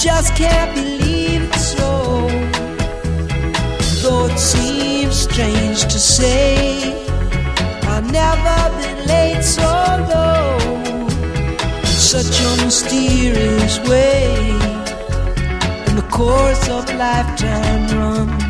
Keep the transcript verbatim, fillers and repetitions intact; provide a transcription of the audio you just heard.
just can't believe it's so. Though it seems strange to say, I've never been late so low, in such a mysterious way. In the course of lifetime run,